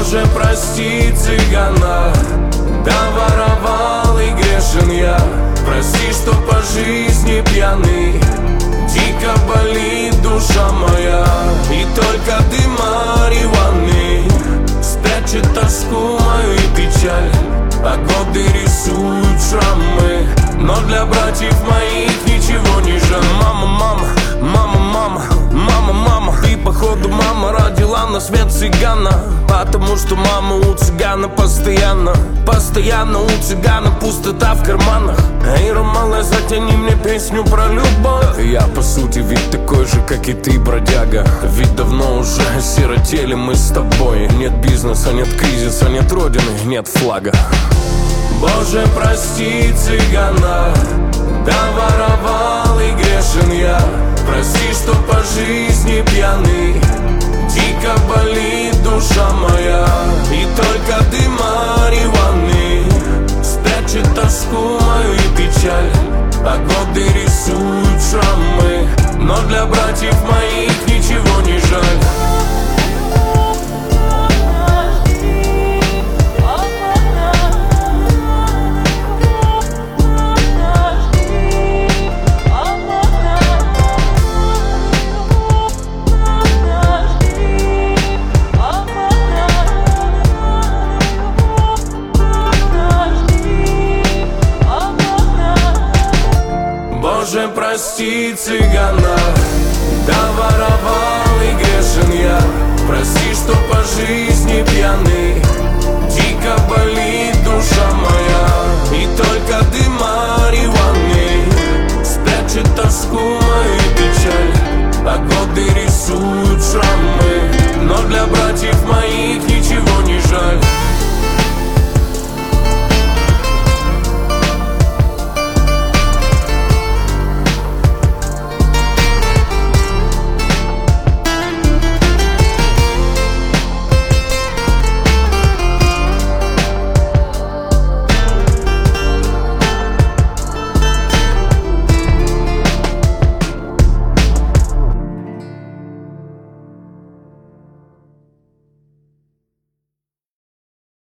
Боже, прости, цыгана, да воровал и грешен я. Прости, что по жизни пьяный, дико болит душа моя. И только дым марихуаны спрячет тоску мою и печаль, а годы рисуют шрамы, но для братьев моих ничего не жаль. Мама, мама, мама, мама, мама, мама, ты походу мама родила на свет цыгана. Потому что мама у цыгана постоянно, постоянно у цыгана пустота в карманах. Эй, Ромале, затяни мне песню про любовь. Я по сути ведь такой же, как и ты, бродяга. Ведь давно уже осиротели мы с тобой. Нет бизнеса, нет кризиса, нет родины, нет флага. Боже, прости, цыгана, да воровал и грешен я. Прости, что по жизни пьяный, дико болит душа моя. И только дым марихуаны спрячет тоску мою и печаль, а годы рисуют шрамы, но для братьев моих ничего не жаль. Боже, прости, цыгана, да воровал и грешен я. Прости, что по жизни пьяный, дико болит душа моя. И только дым марихуаны спрячет тоску мою и печаль, а годы рисуют